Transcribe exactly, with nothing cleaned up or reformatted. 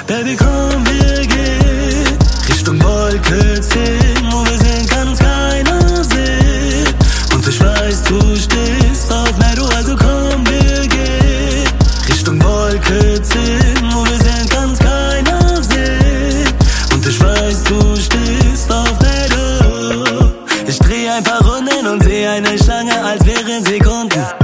Baby, komm, wir gehen Richtung Wolke zehn, wo wir sind, kann uns keiner sehen. Und ich weiß, du stehst auf Meadow, also komm, wir gehen Richtung Wolke zehn, wo wir sind, kann uns keiner sehen. Und ich weiß, du stehst auf Meadow. Ich dreh ein paar Runden und seh eine Schlange, als wären Sekunden.